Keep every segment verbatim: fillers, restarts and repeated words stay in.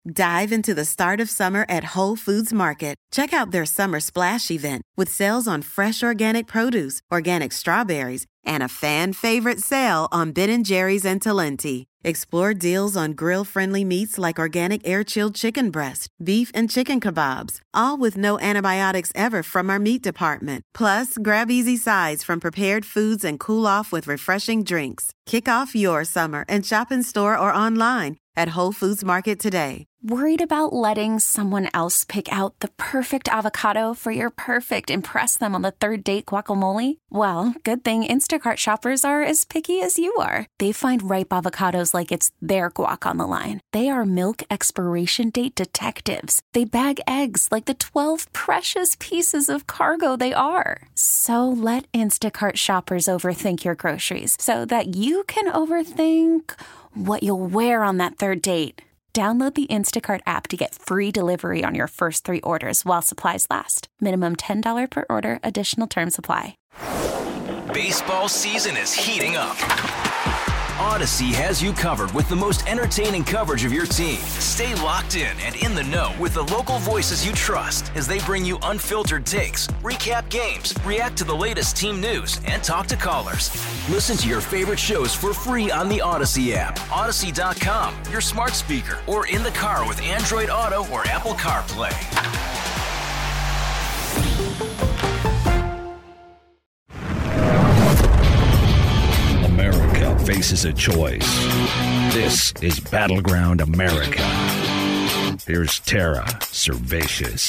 Dive into the start of summer at Whole Foods Market. Check out their Summer Splash event with sales on fresh organic produce, organic strawberries, and a fan-favorite sale on Ben and Jerry's and Talenti. Explore deals on grill-friendly meats like organic air-chilled chicken breast, beef and chicken kebabs, all with no antibiotics ever from our meat department. Plus, grab easy sides from prepared foods and cool off with refreshing drinks. Kick off your summer and shop in store or online at Whole Foods Market today. Worried about letting someone else pick out the perfect avocado for your perfect impress them on the third date guacamole? Well, good thing Instacart shoppers are as picky as you are. They find ripe avocados like it's their guac on the line. They are milk expiration date detectives. They bag eggs like the twelve precious pieces of cargo they are. So let Instacart shoppers overthink your groceries so that you can overthink what you'll wear on that third date. Download the Instacart app to get free delivery on your first three orders while supplies last. Minimum ten dollars per order. Additional terms apply. Baseball season is heating up. Odyssey has you covered with the most entertaining coverage of your team. Stay locked in and in the know with the local voices you trust as they bring you unfiltered takes, recap games, react to the latest team news, and talk to callers. Listen to your favorite shows for free on the Odyssey app, Odyssey dot com, your smart speaker, or in the car with Android Auto or Apple CarPlay. America faces a choice. This is Battleground America. Here's Tara Servatius.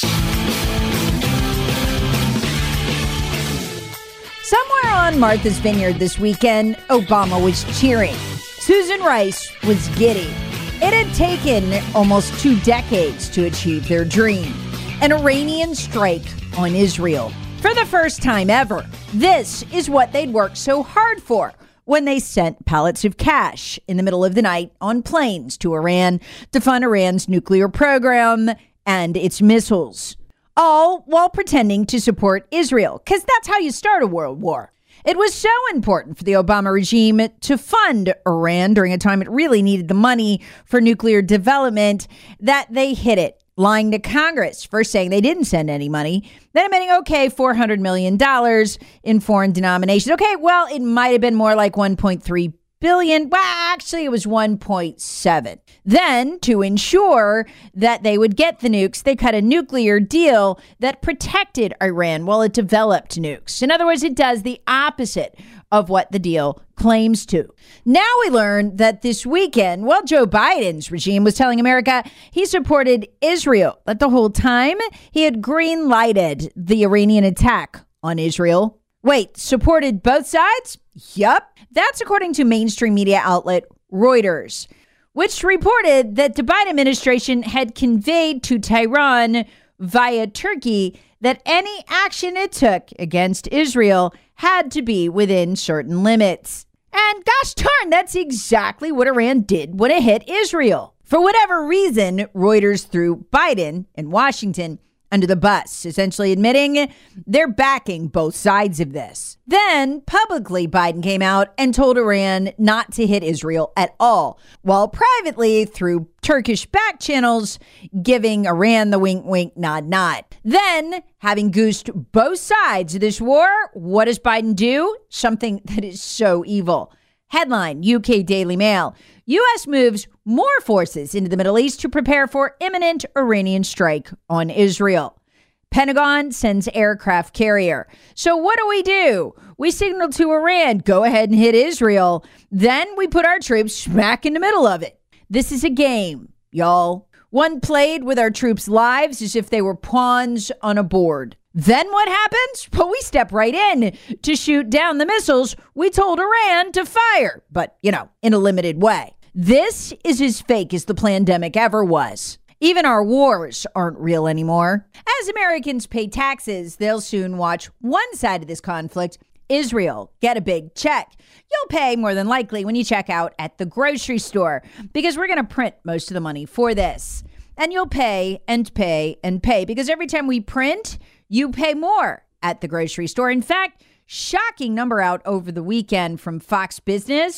Somewhere on Martha's Vineyard this weekend, Obama was cheering. Susan Rice was giddy. It had taken almost two decades to achieve their dream, an Iranian strike on Israel. For the first time ever, this is what they'd worked so hard for when they sent pallets of cash in the middle of the night on planes to Iran to fund Iran's nuclear program and its missiles, all while pretending to support Israel, because that's how you start a world war. It was so important for the Obama regime to fund Iran during a time it really needed the money for nuclear development that they hid it, lying to Congress, first saying they didn't send any money, then admitting, okay, four hundred million dollars in foreign denominations. Okay, well, it might have been more like one point three billion dollars. Well, actually, it was one point seven. Then, to ensure that they would get the nukes, they cut a nuclear deal that protected Iran while it developed nukes. In other words, it does the opposite of what the deal claims to. Now we learn that this weekend, while Joe Biden's regime was telling America he supported Israel, but the whole time he had green-lighted the Iranian attack on Israel. Wait, supported both sides? Yup. That's according to mainstream media outlet Reuters, which reported that the Biden administration had conveyed to Tehran via Turkey that any action it took against Israel had to be within certain limits. And gosh darn, that's exactly what Iran did when it hit Israel. For whatever reason, Reuters threw Biden and Washington under the bus, essentially admitting they're backing both sides of this. Then, publicly, Biden came out and told Iran not to hit Israel at all, while privately, through Turkish back channels, giving Iran the wink, wink, nod, nod. Then, having goosed both sides of this war, what does Biden do? Something that is so evil. Headline, U K Daily Mail. U S moves more forces into the Middle East to prepare for imminent Iranian strike on Israel. Pentagon sends aircraft carrier. So what do we do? We signal to Iran, go ahead and hit Israel. Then we put our troops smack in the middle of it. This is a game, y'all. One played with our troops' lives as if they were pawns on a board. Then what happens? Well, we step right in to shoot down the missiles we told Iran to fire, but, you know, in a limited way. This is as fake as the pandemic ever was. Even our wars aren't real anymore. As Americans pay taxes, they'll soon watch one side of this conflict, Israel, get a big check. You'll pay more than likely when you check out at the grocery store, because we're going to print most of the money for this. And you'll pay and pay and pay, because every time we print, you pay more at the grocery store. In fact, shocking number out over the weekend from Fox Business.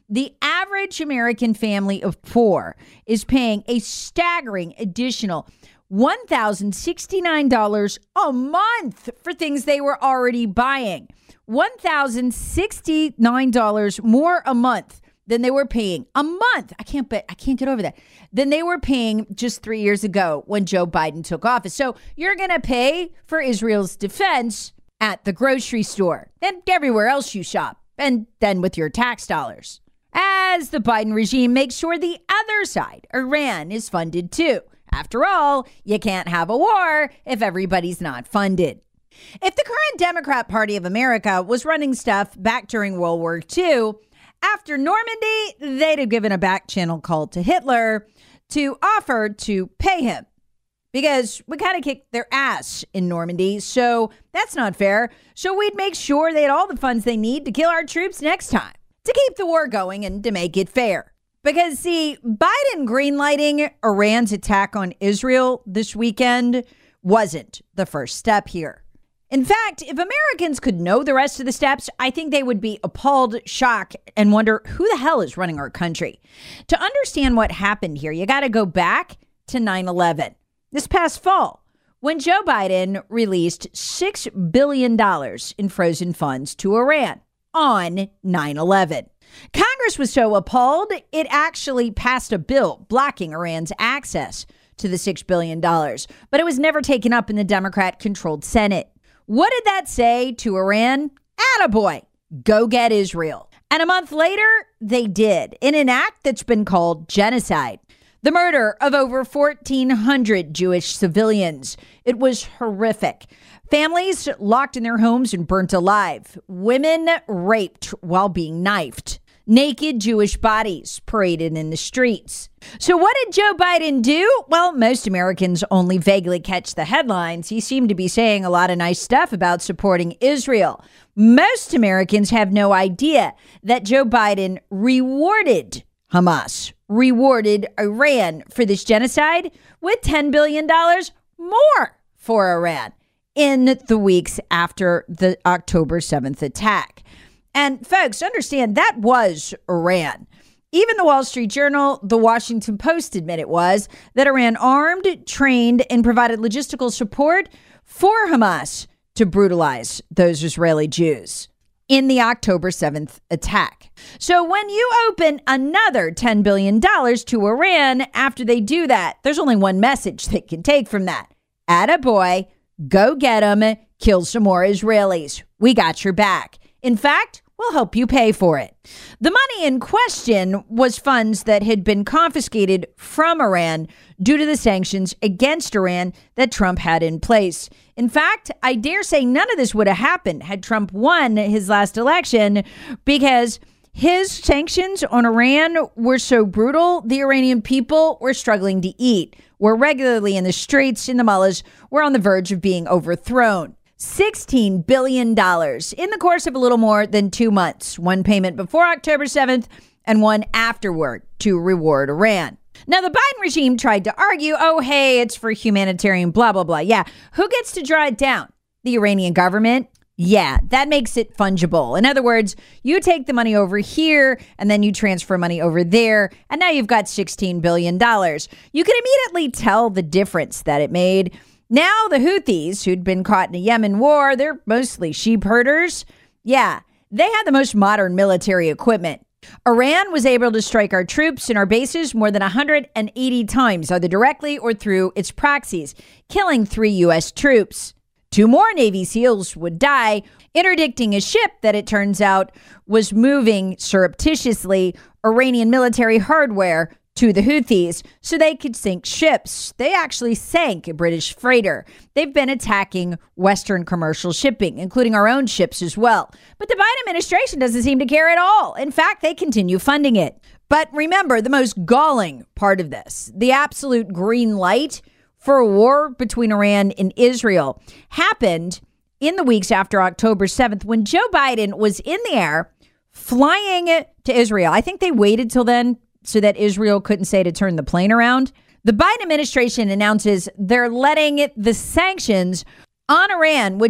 The average American family of four is paying a staggering additional one thousand sixty-nine dollars a month for things they were already buying. one thousand sixty-nine dollars more a month than they were paying a month. I can't bet. I can't get over that. Than they were paying just three years ago when Joe Biden took office. So you're going to pay for Israel's defense at the grocery store and everywhere else you shop, and then with your tax dollars. As the Biden regime makes sure the other side, Iran, is funded too. After all, you can't have a war if everybody's not funded. If the current Democrat Party of America was running stuff back during World War Two, after Normandy, they'd have given a back channel call to Hitler to offer to pay him. Because we kind of kicked their ass in Normandy, so that's not fair. So we'd make sure they had all the funds they need to kill our troops next time, to keep the war going and to make it fair. Because, see, Biden greenlighting Iran's attack on Israel this weekend wasn't the first step here. In fact, if Americans could know the rest of the steps, I think they would be appalled, shocked, and wonder who the hell is running our country. To understand what happened here, you got to go back to nine eleven. This past fall, when Joe Biden released six billion dollars in frozen funds to Iran on nine eleven. Congress was so appalled, it actually passed a bill blocking Iran's access to the six billion dollars, but it was never taken up in the Democrat-controlled Senate. What did that say to Iran? Attaboy, go get Israel. And a month later, they did, in an act that's been called genocide. The murder of over fourteen hundred Jewish civilians. It was horrific. Families locked in their homes and burnt alive. Women raped while being knifed. Naked Jewish bodies paraded in the streets. So what did Joe Biden do? Well, most Americans only vaguely catch the headlines. He seemed to be saying a lot of nice stuff about supporting Israel. Most Americans have no idea that Joe Biden rewarded Hamas, rewarded Iran for this genocide with ten billion dollars more for Iran in the weeks after the October seventh attack. And folks, understand that was Iran. Even the Wall Street Journal, the Washington Post admit it was, that Iran armed, trained, and provided logistical support for Hamas to brutalize those Israeli Jews in the October seventh attack. So when you open another ten billion dollars to Iran after they do that, there's only one message they can take from that. Attaboy, go get them, kill some more Israelis. We got your back. In fact, we'll help you pay for it. The money in question was funds that had been confiscated from Iran due to the sanctions against Iran that Trump had in place. In fact, I dare say none of this would have happened had Trump won his last election, because his sanctions on Iran were so brutal, the Iranian people were struggling to eat, were regularly in the streets, in the mullahs, were on the verge of being overthrown. sixteen billion dollars in the course of a little more than two months. One payment before October seventh and one afterward to reward Iran. Now, the Biden regime tried to argue, oh, hey, it's for humanitarian blah, blah, blah. Yeah. Who gets to draw it down? The Iranian government? Yeah, that makes it fungible. In other words, you take the money over here and then you transfer money over there, and now you've got sixteen billion dollars. You can immediately tell the difference that it made. Now the Houthis, who'd been caught in a Yemen war, they're mostly sheep herders. Yeah, they had the most modern military equipment. Iran was able to strike our troops and our bases more than one hundred eighty times, either directly or through its proxies, killing three U S troops. Two more Navy SEALs would die, interdicting a ship that it turns out was moving surreptitiously Iranian military hardware to the Houthis so they could sink ships. They actually sank a British freighter. They've been attacking Western commercial shipping, including our own ships as well. But the Biden administration doesn't seem to care at all. In fact, they continue funding it. But remember, the most galling part of this, the absolute green light for a war between Iran and Israel, happened in the weeks after October seventh, when Joe Biden was in the air flying to Israel. I think they waited till then so that Israel couldn't say to turn the plane around. The Biden administration announces they're letting the sanctions on Iran, which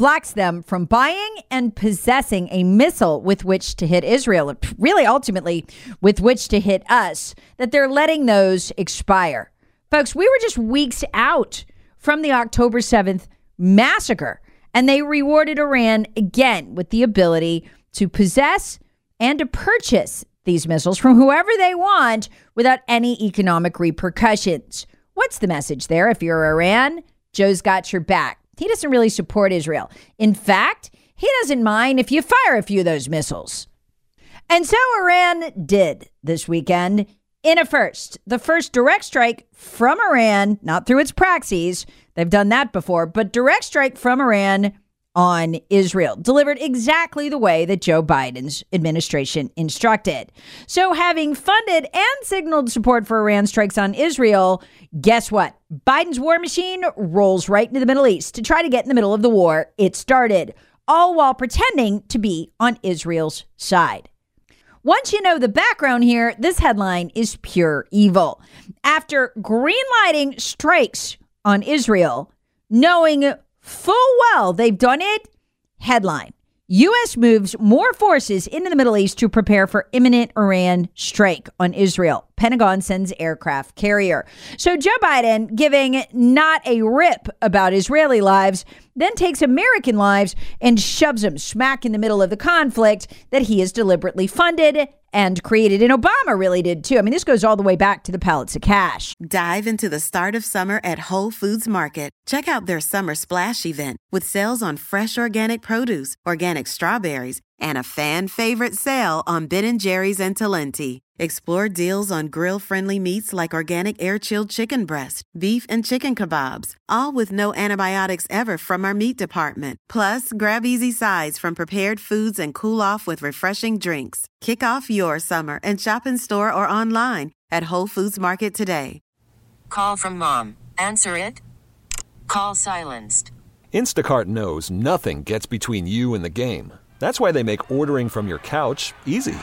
blocks them from buying and possessing a missile with which to hit Israel, really ultimately with which to hit us, that they're letting those expire. Folks, we were just weeks out from the October seventh massacre, and they rewarded Iran again with the ability to possess and to purchase these missiles from whoever they want without any economic repercussions. What's the message there? If you're Iran, Joe's got your back. He doesn't really support Israel. In fact, he doesn't mind if you fire a few of those missiles. And so Iran did this weekend in a first. The first direct strike from Iran, not through its proxies. They've done that before, but direct strike from Iran on Israel, delivered exactly the way that Joe Biden's administration instructed. So having funded and signaled support for Iran strikes on Israel, guess what? Biden's war machine rolls right into the Middle East to try to get in the middle of the war it started, all while pretending to be on Israel's side. Once you know the background here, this headline is pure evil. After greenlighting strikes on Israel, knowing full well they've done it, headline: U S moves more forces into the Middle East to prepare for imminent Iran strike on Israel. Pentagon sends aircraft carrier. So Joe Biden, giving not a rip about Israeli lives, then takes American lives and shoves them smack in the middle of the conflict that he has deliberately funded and created. And Obama really did too. I mean, this goes all the way back to the pallets of cash. Dive into the start of summer at Whole Foods Market. Check out their Summer Splash event with sales on fresh organic produce, organic strawberries, and a fan favorite sale on Ben and Jerry's and Talenti. Explore deals on grill-friendly meats like organic air-chilled chicken breast, beef and chicken kebabs, all with no antibiotics ever from our meat department. Plus, grab easy sides from prepared foods and cool off with refreshing drinks. Kick off your summer and shop in store or online at Whole Foods Market today. Call from mom. Answer it. Call silenced. Instacart knows nothing gets between you and the game. That's why they make ordering from your couch easy.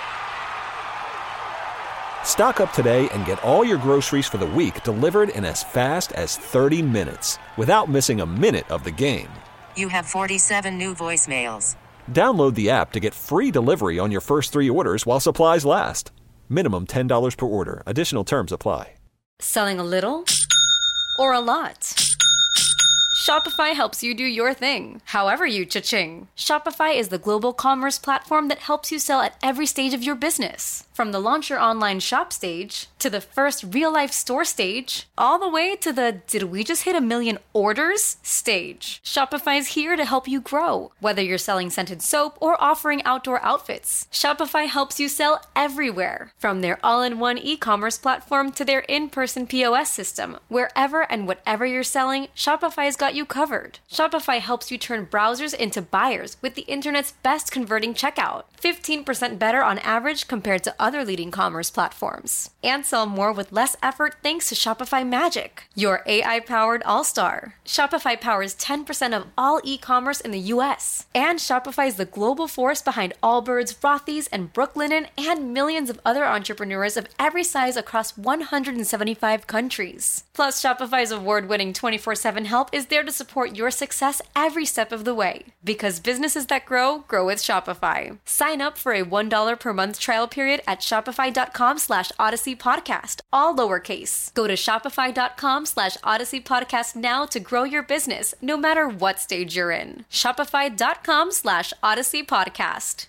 Stock up today and get all your groceries for the week delivered in as fast as thirty minutes without missing a minute of the game. You have forty-seven new voicemails. Download the app to get free delivery on your first three orders while supplies last. Minimum ten dollars per order. Additional terms apply. Selling a little or a lot? Shopify helps you do your thing, however you cha-ching. Shopify is the global commerce platform that helps you sell at every stage of your business. From the launch your online shop stage, to the first real-life store stage, all the way to the did we just hit a million orders stage. Shopify's here to help you grow. Whether you're selling scented soap or offering outdoor outfits, Shopify helps you sell everywhere. From their all-in-one e-commerce platform to their in-person P O S system, wherever and whatever you're selling, Shopify's got you covered. Shopify helps you turn browsers into buyers with the internet's best converting checkout. fifteen percent better on average compared to other leading commerce platforms. And sell more with less effort thanks to Shopify Magic, your A I-powered all-star. Shopify powers ten percent of all e-commerce in the U S. And Shopify is the global force behind Allbirds, Rothy's, and Brooklinen, and millions of other entrepreneurs of every size across one hundred seventy-five countries. Plus, Shopify's award-winning twenty-four seven help is there to support your success every step of the way. Because businesses that grow, grow with Shopify. Sign up for a one dollar per month trial period at shopify.com slash Odyssey Podcast, all lowercase. Go to shopify.com slash Odyssey Podcast now to grow your business, no matter what stage you're in. Shopify.com slash Odyssey Podcast.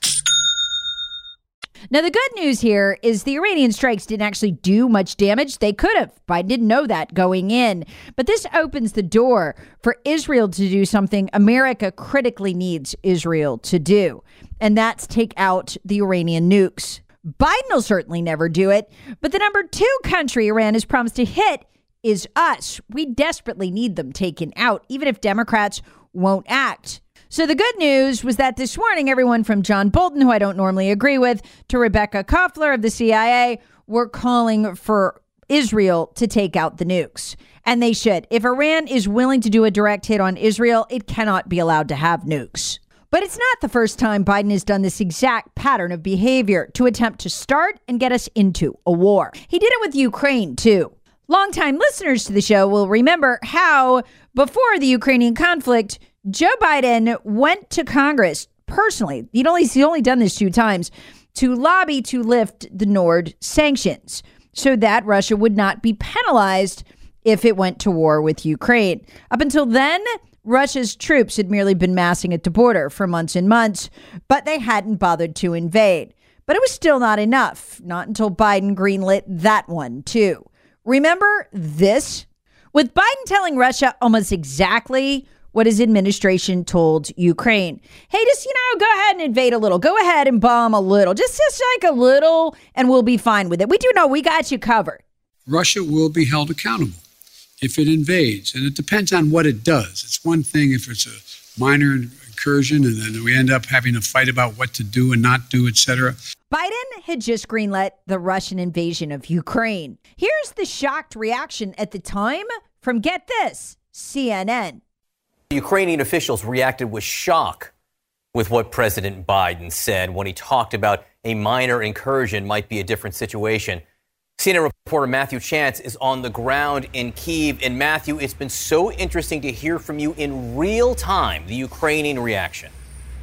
Now, the good news here is the Iranian strikes didn't actually do much damage. They could have. Biden didn't know that going in. But this opens the door for Israel to do something America critically needs Israel to do, and that's take out the Iranian nukes. Biden will certainly never do it, but the number two country Iran has promised to hit is us. We desperately need them taken out, even if Democrats won't act. So the good news was that this morning, everyone from John Bolton, who I don't normally agree with, to Rebecca Koffler of the C I A, were calling for Israel to take out the nukes. And they should. If Iran is willing to do a direct hit on Israel, it cannot be allowed to have nukes. But it's not the first time Biden has done this exact pattern of behavior to attempt to start and get us into a war. He did it with Ukraine, too. Longtime listeners to the show will remember how, before the Ukrainian conflict, Joe Biden went to Congress personally. He'd only, he's only done this two times to lobby to lift the Nord sanctions so that Russia would not be penalized if it went to war with Ukraine. Up until then, Russia's troops had merely been massing at the border for months and months, but they hadn't bothered to invade. But it was still not enough, not until Biden greenlit that one, too. Remember this? With Biden telling Russia almost exactly what his administration told Ukraine. Hey, just, you know, go ahead and invade a little. Go ahead and bomb a little. Just, just like a little, and we'll be fine with it. We do know we got you covered. Russia will be held accountable if it invades. And it depends on what it does. It's one thing if it's a minor incursion and then we end up having a fight about what to do and not do, et cetera. Biden had just greenlit the Russian invasion of Ukraine. Here's the shocked reaction at the time from, get this, C N N. Ukrainian officials reacted with shock with what President Biden said when he talked about a minor incursion might be a different situation. C N N reporter Matthew Chance is on the ground in Kyiv. And Matthew, it's been so interesting to hear from you in real time, the Ukrainian reaction.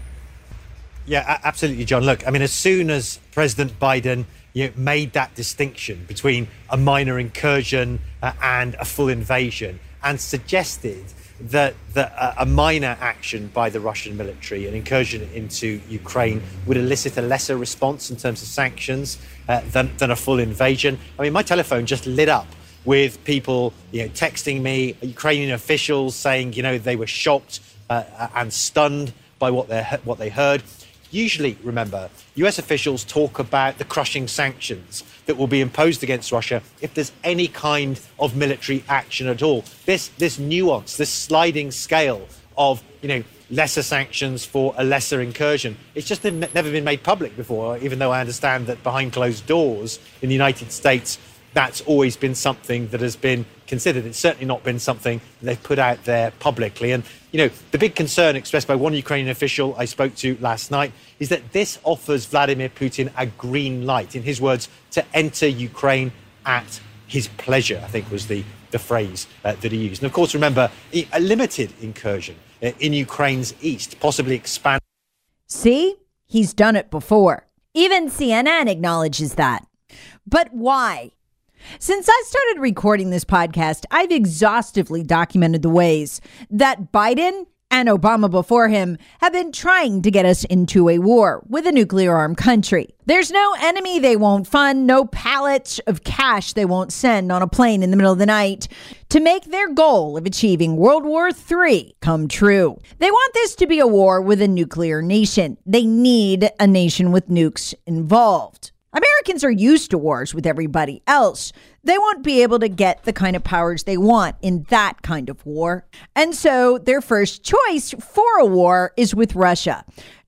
Yeah, absolutely, John. Look, I mean, as soon as President Biden you know, made that distinction between a minor incursion uh, and a full invasion and suggested that, that uh, a minor action by the Russian military, an incursion into Ukraine, would elicit a lesser response in terms of sanctions uh, than, than a full invasion. I mean, my telephone just lit up with people you know, texting me, Ukrainian officials saying, you know, they were shocked uh, and stunned by what they what they heard. Usually, remember, U S officials talk about the crushing sanctions that will be imposed against Russia if there's any kind of military action at all. This this nuance, this sliding scale of, you know, lesser sanctions for a lesser incursion, it's just never been made public before, even though I understand that behind closed doors in the United States, that's always been something that has been considered. It's certainly not been something they've put out there publicly. And, you know, the big concern expressed by one Ukrainian official I spoke to last night is that this offers Vladimir Putin a green light, in his words, to enter Ukraine at his pleasure, I think was the, the phrase uh, that he used. And of course, remember, a limited incursion uh, in Ukraine's east, possibly expand. See, he's done it before. Even C N N acknowledges that. But why? Since I started recording this podcast, I've exhaustively documented the ways that Biden and Obama before him have been trying to get us into a war with a nuclear-armed country. There's no enemy they won't fund, no pallets of cash they won't send on a plane in the middle of the night to make their goal of achieving World War Three come true. They want this to be a war with a nuclear nation. They need a nation with nukes involved. Americans are used to wars with everybody else. They won't be able to get the kind of powers they want in that kind of war. And so their first choice for a war is with Russia.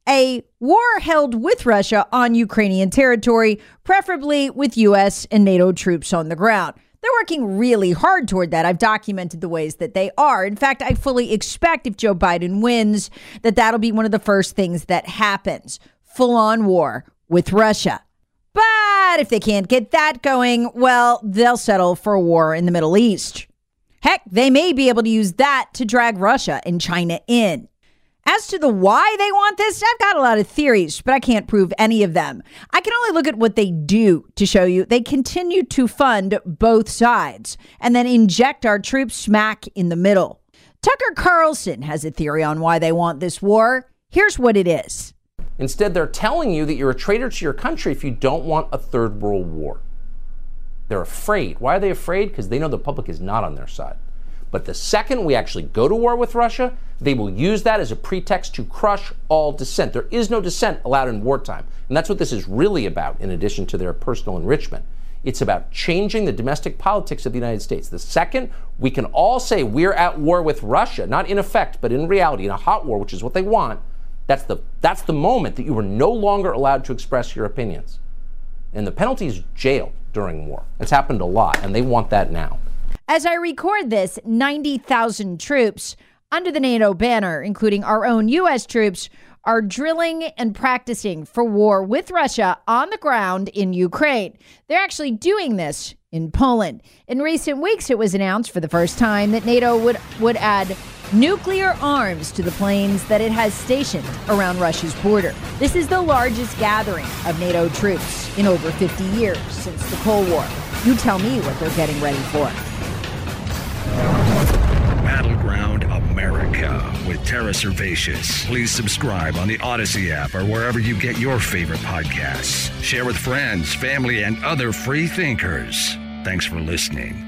A war held with Russia on Ukrainian territory, preferably with U S and NATO troops on the ground. They're working really hard toward that. I've documented the ways that they are. In fact, I fully expect if Joe Biden wins, that that'll be one of the first things that happens. Full-on war with Russia. But if they can't get that going, well, they'll settle for a war in the Middle East. Heck, they may be able to use that to drag Russia and China in. As to the why they want this, I've got a lot of theories, but I can't prove any of them. I can only look at what they do to show you they continue to fund both sides and then inject our troops smack in the middle. Tucker Carlson has a theory on why they want this war. Here's what it is. Instead, they're telling you that you're a traitor to your country if you don't want a third world war. They're afraid. Why are they afraid? Because they know the public is not on their side. But the second we actually go to war with Russia, they will use that as a pretext to crush all dissent. There is no dissent allowed in wartime. And that's what this is really about, in addition to their personal enrichment. It's about changing the domestic politics of the United States. The second we can all say we're at war with Russia, not in effect, but in reality, in a hot war, which is what they want, That's the that's the moment that you were no longer allowed to express your opinions. And the penalty is jail during war. It's happened a lot, and they want that now. As I record this, ninety thousand troops under the NATO banner, including our own U S troops, are drilling and practicing for war with Russia on the ground in Ukraine. They're actually doing this in Poland. In recent weeks, it was announced for the first time that NATO would, would add nuclear arms to the planes that it has stationed around Russia's border. This is the largest gathering of NATO troops in over fifty years since the Cold War. You tell me what they're getting ready for. Battleground America with Tara Servatius. Please subscribe on the Odyssey app or wherever you get your favorite podcasts. Share with friends, family, and other free thinkers. Thanks for listening.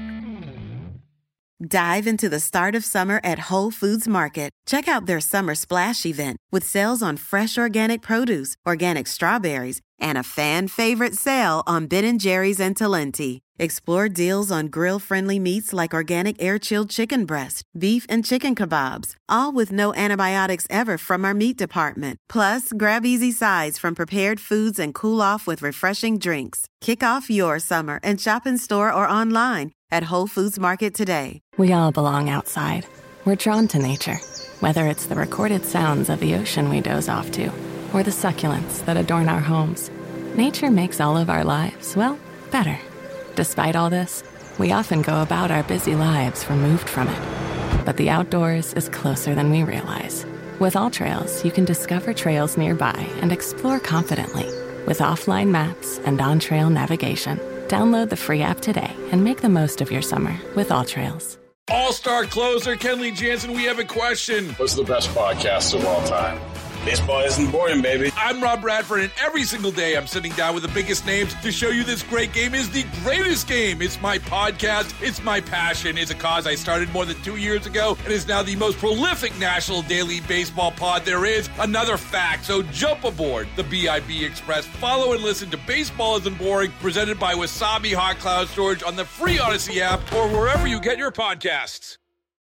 Dive into the start of summer at Whole Foods Market. Check out their Summer Splash event with sales on fresh organic produce, organic strawberries, and a fan-favorite sale on Ben and Jerry's and Talenti. Explore deals on grill-friendly meats like organic air-chilled chicken breast, beef and chicken kebabs, all with no antibiotics ever from our meat department. Plus, grab easy sides from prepared foods and cool off with refreshing drinks. Kick off your summer and shop in store or online at Whole Foods Market today. We all belong outside. We're drawn to nature, whether it's the recorded sounds of the ocean we doze off to, or the succulents that adorn our homes. Nature makes all of our lives, well, better. Despite all this, we often go about our busy lives removed from it. But the outdoors is closer than we realize. With AllTrails, you can discover trails nearby and explore confidently. With offline maps and on-trail navigation, download the free app today and make the most of your summer with AllTrails. All-star closer Kenley Jansen, we have a question. What's the best podcast of all time? Baseball isn't boring, baby. I'm Rob Bradford, and every single day I'm sitting down with the biggest names to show you this great game is the greatest game. It's my podcast. It's my passion. It's a cause I started more than two years ago and is now the most prolific national daily baseball pod there is. Another fact, so jump aboard the B I B Express. Follow and listen to Baseball Isn't Boring, presented by Wasabi Hot Cloud Storage on the free Odyssey app or wherever you get your podcasts.